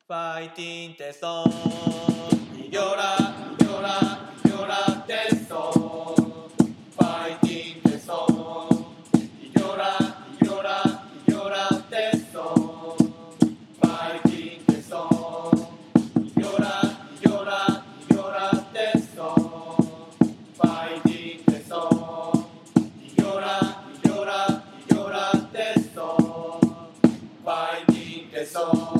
ファイティンテソンイギョライギョライギョラテソンファイティンテソンイギョライギョライギョラテソンファイティンテソンイギョライギョライギョラテソンファイティンテソンイギョライギョライギョラテソンファイティンテソン